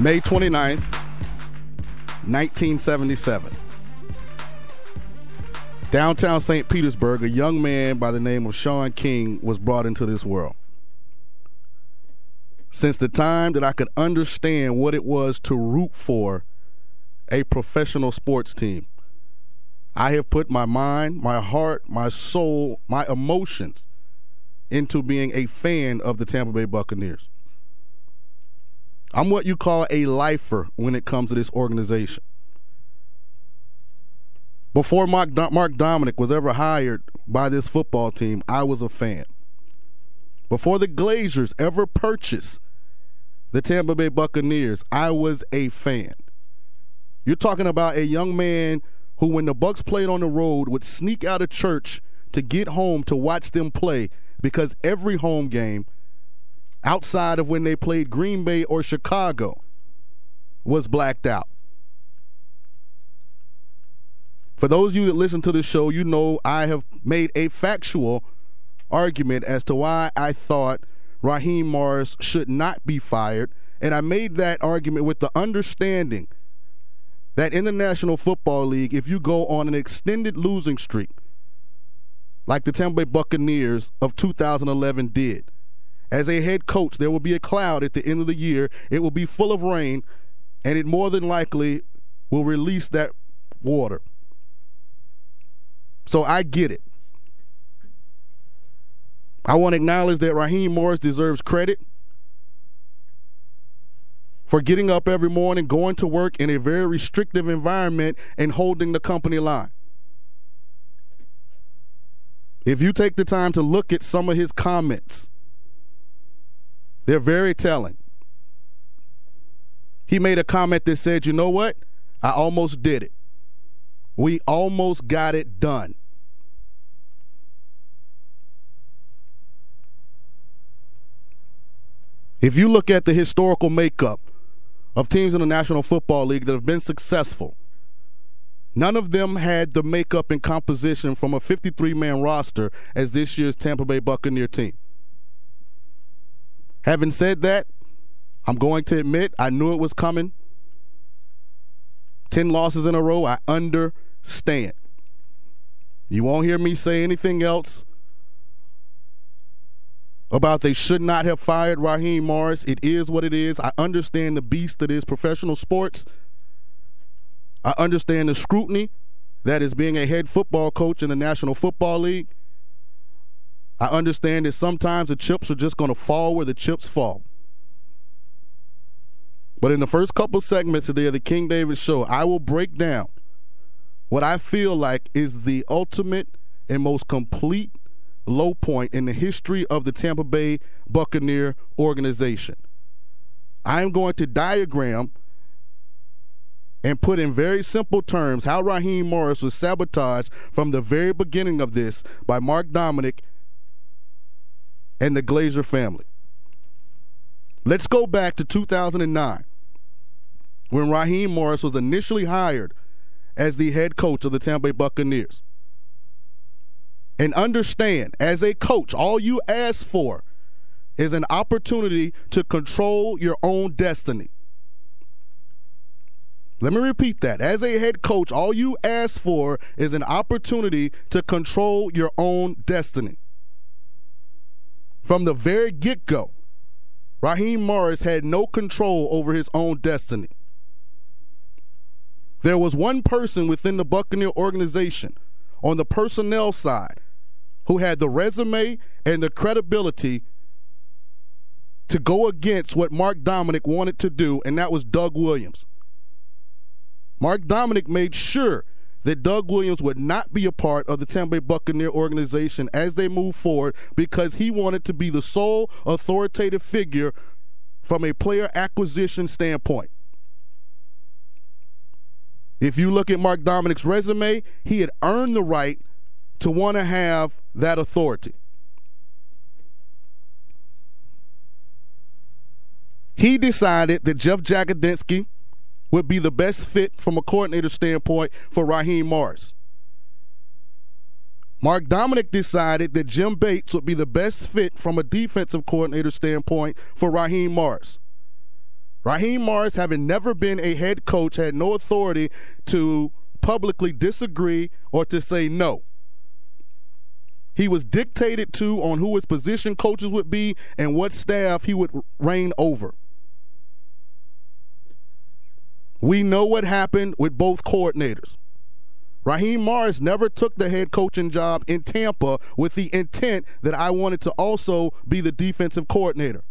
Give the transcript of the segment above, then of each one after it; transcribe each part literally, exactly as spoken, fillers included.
May twenty-ninth, nineteen seventy-seven. Downtown Saint Petersburg, a young man by the name of Shaun King was brought into this world. Since the time that I could understand what it was to root for a professional sports team, I have put my mind, my heart, my soul, my emotions into being a fan of the Tampa Bay Buccaneers. I'm what you call a lifer when it comes to this organization. Before Mark, Mark Dominik was ever hired by this football team, I was a fan. Before the Glazers ever purchased the Tampa Bay Buccaneers, I was a fan. You're talking about a young man who, when the Bucs played on the road, would sneak out of church to get home to watch them play, because every home game, outside of when they played Green Bay or Chicago, was blacked out. For those of you that listen to the show, you know I have made a factual argument as to why I thought Raheem Morris should not be fired, and I made that argument with the understanding that in the National Football League, if you go on an extended losing streak, like the Tampa Bay Buccaneers of two thousand eleven did, as a head coach, there will be a cloud at the end of the year. It will be full of rain, and it more than likely will release that water. So I get it. I want to acknowledge that Raheem Morris deserves credit for getting up every morning, going to work in a very restrictive environment, and holding the company line. If you take the time to look at some of his comments, they're very telling. He made a comment that said, you know what? I almost did it. We almost got it done. If you look at the historical makeup of teams in the National Football League that have been successful, none of them had the makeup and composition from a fifty-three man roster as this year's Tampa Bay Buccaneer team. Having said that, I'm going to admit I knew it was coming. Ten losses in a row, I understand. You won't hear me say anything else about they should not have fired Raheem Morris. It is what it is. I understand the beast that is professional sports. I understand the scrutiny that is being a head football coach in the National Football League. I understand that sometimes the chips are just going to fall where the chips fall. But in the first couple segments today of the King David Show, I will break down what I feel like is the ultimate and most complete low point in the history of the Tampa Bay Buccaneer organization. I'm going to diagram and put in very simple terms how Raheem Morris was sabotaged from the very beginning of this by Mark Dominik and the Glazer family. Let's go back to two thousand nine, when Raheem Morris was initially hired as the head coach of the Tampa Bay Buccaneers. And understand, as a coach, all you ask for is an opportunity to control your own destiny. Let me repeat that. As a head coach, all you ask for is an opportunity to control your own destiny. From the very get-go, Raheem Morris had no control over his own destiny. There was one person within the Buccaneer organization on the personnel side who had the resume and the credibility to go against what Mark Dominik wanted to do, and that was Doug Williams. Mark Dominik made sure that Doug Williams would not be a part of the Tampa Bay Buccaneer organization as they move forward, because he wanted to be the sole authoritative figure from a player acquisition standpoint. If you look at Mark Dominik's resume, he had earned the right to want to have that authority. He decided that Jeff Jagodinski would be the best fit from a coordinator standpoint for Raheem Morris. Mark Dominik decided that Jim Bates would be the best fit from a defensive coordinator standpoint for Raheem Morris. Raheem Morris, having never been a head coach, had no authority to publicly disagree or to say no. He was dictated to on who his position coaches would be and what staff he would reign over. We know what happened with both coordinators. Raheem Morris never took the head coaching job in Tampa with the intent that I wanted to also be the defensive coordinator.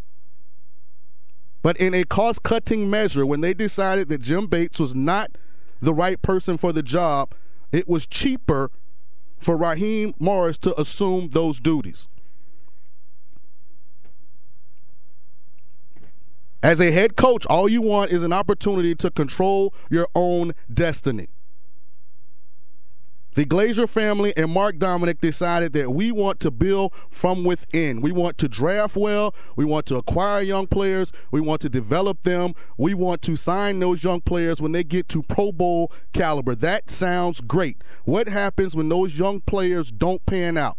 But in a cost-cutting measure, when they decided that Jim Bates was not the right person for the job, it was cheaper for Raheem Morris to assume those duties. As a head coach, all you want is an opportunity to control your own destiny. The Glazer family and Mark Dominik decided that we want to build from within. We want to draft well. We want to acquire young players. We want to develop them. We want to sign those young players when they get to Pro Bowl caliber. That sounds great. What happens when those young players don't pan out?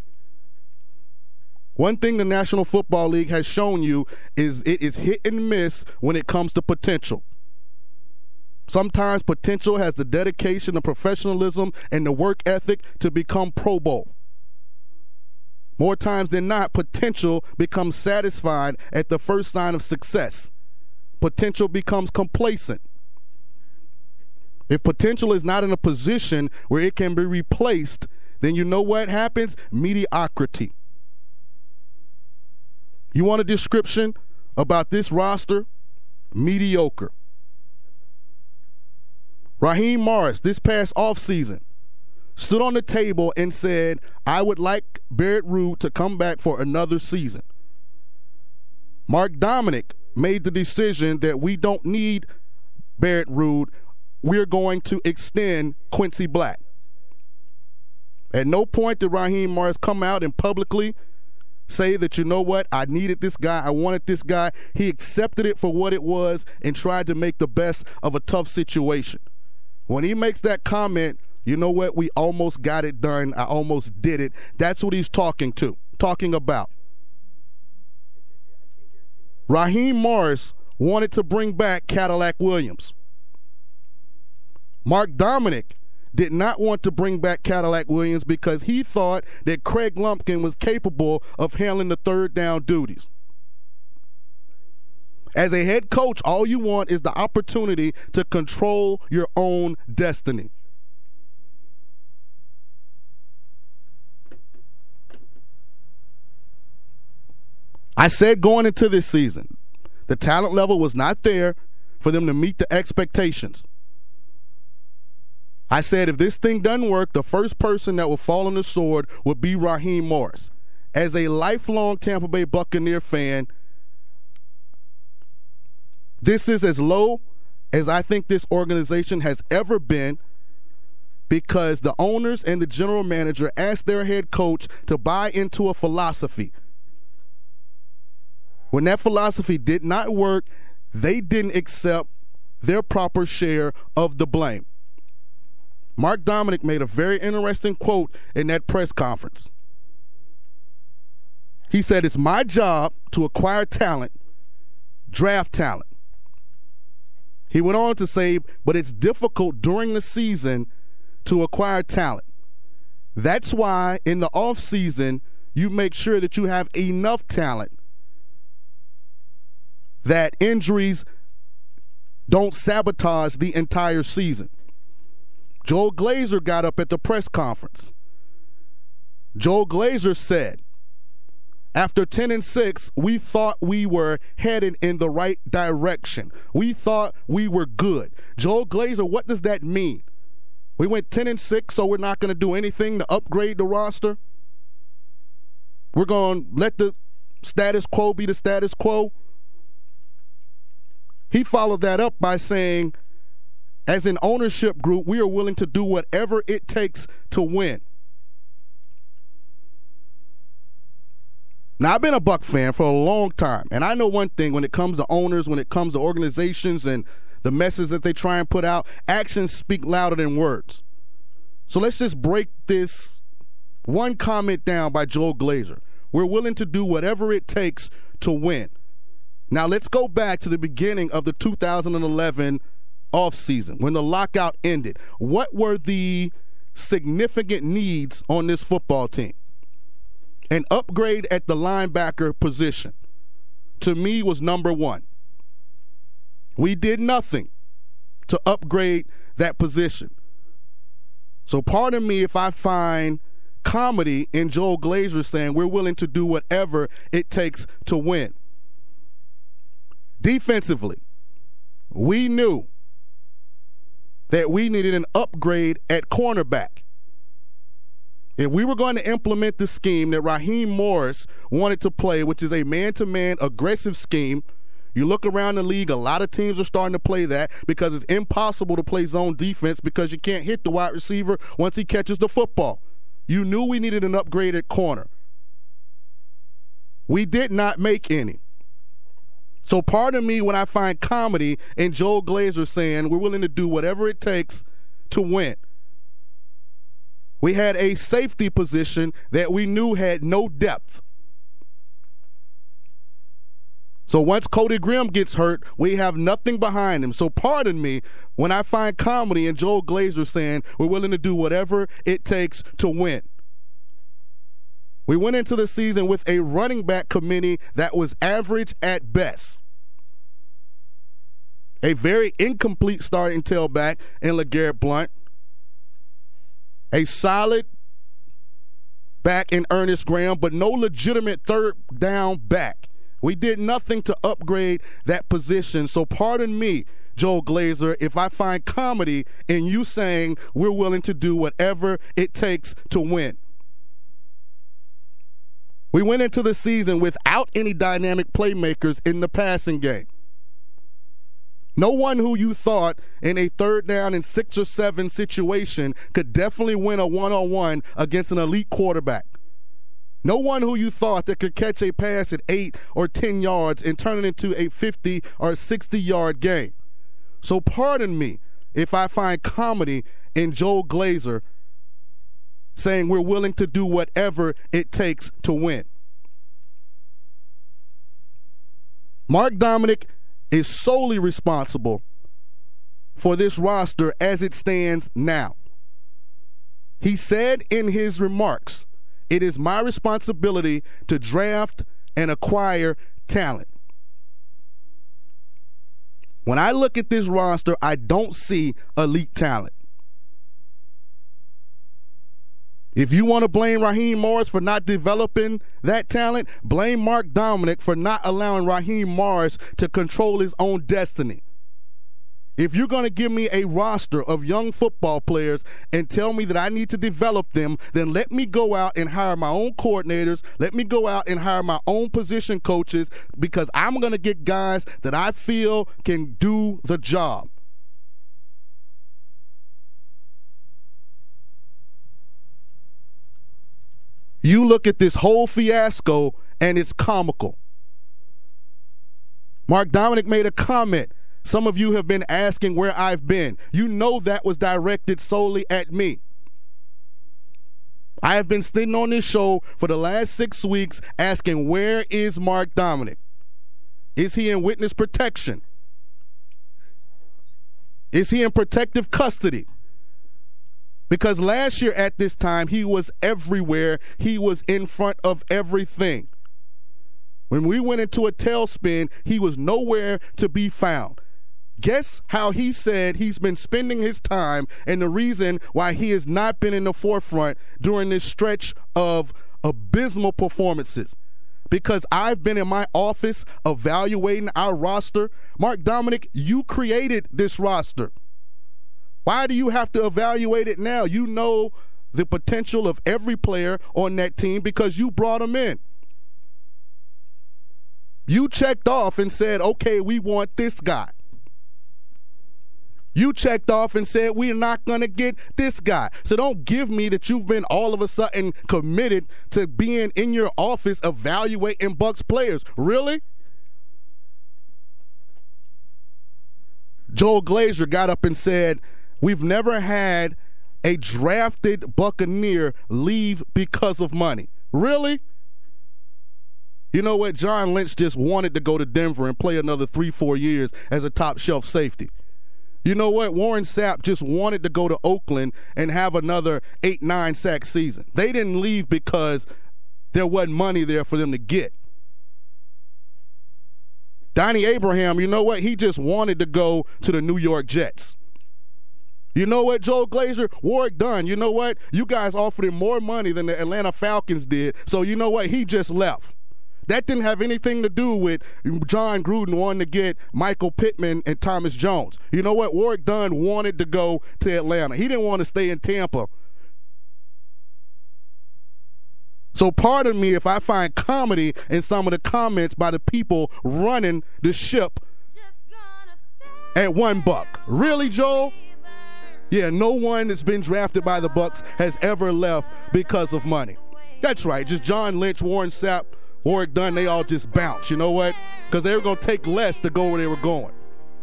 One thing the National Football League has shown you is it is hit and miss when it comes to potential. Sometimes potential has the dedication, the professionalism, and the work ethic to become Pro Bowl. More times than not, potential becomes satisfied at the first sign of success. Potential becomes complacent. If potential is not in a position where it can be replaced, then you know what happens? Mediocrity. You want a description about this roster? Mediocre. Raheem Morris, this past offseason, stood on the table and said, I would like Barrett Ruud to come back for another season. Mark Dominik made the decision that we don't need Barrett Ruud. We're going to extend Quincy Black. At no point did Raheem Morris come out and publicly say that, you know what, I needed this guy, I wanted this guy. He accepted it for what it was and tried to make the best of a tough situation. When he makes that comment, you know what, we almost got it done, I almost did it. That's what he's talking to, talking about. Raheem Morris wanted to bring back Cadillac Williams. Mark Dominik did not want to bring back Cadillac Williams because he thought that Craig Lumpkin was capable of handling the third down duties. As a head coach, all you want is the opportunity to control your own destiny. I said going into this season, the talent level was not there for them to meet the expectations. I said if this thing doesn't work, the first person that will fall on the sword would be Raheem Morris. As a lifelong Tampa Bay Buccaneer fan, this is as low as I think this organization has ever been because the owners and the general manager asked their head coach to buy into a philosophy. When that philosophy did not work, they didn't accept their proper share of the blame. Mark Dominik made a very interesting quote in that press conference. He said, it's my job to acquire talent, draft talent. He went on to say, but it's difficult during the season to acquire talent. That's why in the offseason, you make sure that you have enough talent that injuries don't sabotage the entire season. Joel Glazer got up at the press conference. Joel Glazer said, after ten and six, we thought we were headed in the right direction. We thought we were good. Joel Glazer, what does that mean? We went ten and six, so we're not going to do anything to upgrade the roster? We're going to let the status quo be the status quo? He followed that up by saying, as an ownership group, we are willing to do whatever it takes to win. Now, I've been a Buck fan for a long time, and I know one thing when it comes to owners, when it comes to organizations and the message that they try and put out, actions speak louder than words. So let's just break this one comment down by Joel Glazer. We're willing to do whatever it takes to win. Now let's go back to the beginning of the two thousand eleven offseason when the lockout ended. What were the significant needs on this football team? An upgrade at the linebacker position, to me, was number one. We did nothing to upgrade that position. So pardon me if I find comedy in Joel Glazer saying we're willing to do whatever it takes to win. Defensively, we knew that we needed an upgrade at cornerback. If we were going to implement the scheme that Raheem Morris wanted to play, which is a man-to-man aggressive scheme, you look around the league, a lot of teams are starting to play that because it's impossible to play zone defense because you can't hit the wide receiver once he catches the football. You knew we needed an upgrade at corner. We did not make any. So pardon me when I find comedy in Joel Glazer saying we're willing to do whatever it takes to win. We had a safety position that we knew had no depth. So once Cody Grimm gets hurt, we have nothing behind him. So pardon me when I find comedy in Joel Glazer saying we're willing to do whatever it takes to win. We went into the season with a running back committee that was average at best. A very incomplete starting tailback in LeGarrette Blount. A solid back in Ernest Graham, but no legitimate third down back. We did nothing to upgrade that position. So pardon me, Joel Glazer, if I find comedy in you saying we're willing to do whatever it takes to win. We went into the season without any dynamic playmakers in the passing game. No one who you thought in a third down and six or seven situation could definitely win a one-on-one against an elite quarterback. No one who you thought that could catch a pass at eight or ten yards and turn it into a fifty or sixty-yard game. So pardon me if I find comedy in Joel Glazer saying we're willing to do whatever it takes to win. Mark Dominik is solely responsible for this roster as it stands now. He said in his remarks, "It is my responsibility to draft and acquire talent." When I look at this roster, I don't see elite talent. If you want to blame Raheem Morris for not developing that talent, blame Mark Dominik for not allowing Raheem Morris to control his own destiny. If you're going to give me a roster of young football players and tell me that I need to develop them, then let me go out and hire my own coordinators. Let me go out and hire my own position coaches, because I'm going to get guys that I feel can do the job. You look at this whole fiasco and it's comical. Mark Dominik made a comment. Some of you have been asking where I've been. You know that was directed solely at me. I have been sitting on this show for the last six weeks asking, where is Mark Dominik? Is he in witness protection? Is he in protective custody? Because last year at this time, he was everywhere. He was in front of everything. When we went into a tailspin, he was nowhere to be found. Guess how he said he's been spending his time and the reason why he has not been in the forefront during this stretch of abysmal performances. Because I've been in my office evaluating our roster. Mark Dominik, you created this roster. Why do you have to evaluate it now? You know the potential of every player on that team because you brought them in. You checked off and said, okay, we want this guy. You checked off and said, we're not going to get this guy. So don't give me that you've been all of a sudden committed to being in your office evaluating Bucs players. Really? Joel Glazer got up and said, we've never had a drafted Buccaneer leave because of money. Really? You know what? John Lynch just wanted to go to Denver and play another three, four years as a top shelf safety. You know what? Warren Sapp just wanted to go to Oakland and have another eight, nine sack season. They didn't leave because there wasn't money there for them to get. Donnie Abraham, you know what? He just wanted to go to the New York Jets. You know what, Joe Glazer? Warrick Dunn, you know what? You guys offered him more money than the Atlanta Falcons did, so you know what? He just left. That didn't have anything to do with John Gruden wanting to get Michael Pittman and Thomas Jones. You know what? Warrick Dunn wanted to go to Atlanta. He didn't want to stay in Tampa. So pardon me if I find comedy in some of the comments by the people running the ship at one buck. Really, Joel? Yeah, no one that's been drafted by the Bucs has ever left because of money. That's right. Just John Lynch, Warren Sapp, Warrick Dunn, they all just bounce. You know what? Because they were going to take less to go where they were going.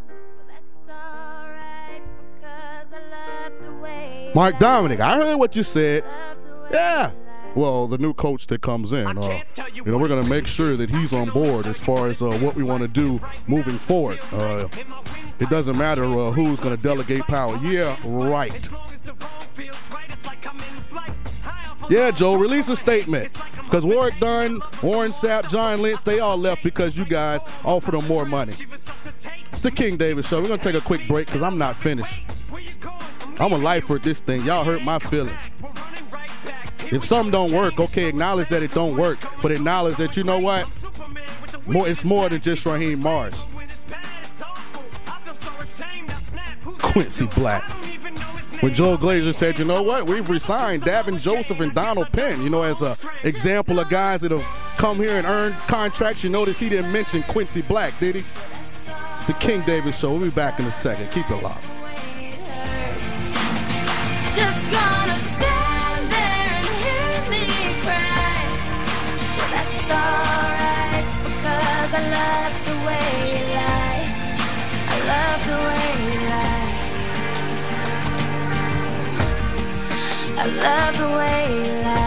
Mark Dominic, I heard what you said. Yeah. Well, the new coach that comes in, uh, you know, we're going to make sure that he's on board as far as uh, what we want to do moving forward. Uh, it doesn't matter uh, who's going to delegate power. Yeah, right. Yeah, Joe, release a statement. Because Warrick Dunn, Warren Sapp, John Lynch, they all left because you guys offered them more money. It's the King David Show. We're going to take a quick break because I'm not finished. I'm a lifer at this thing. Y'all hurt my feelings. If something don't work, okay, acknowledge that it don't work, but acknowledge that, you know what, more, it's more than just Raheem Morris. Quincy Black. When Joe Glazer said, you know what, we've resigned Davin Joseph and Donald Penn, you know, as an example of guys that have come here and earned contracts. You notice he didn't mention Quincy Black, did he? It's the King David Show. We'll be back in a second. Keep it locked. Just gonna stand there and hear me cry. Well, that's alright, because I love the way you lie. I love the way you lie. I love the way you lie.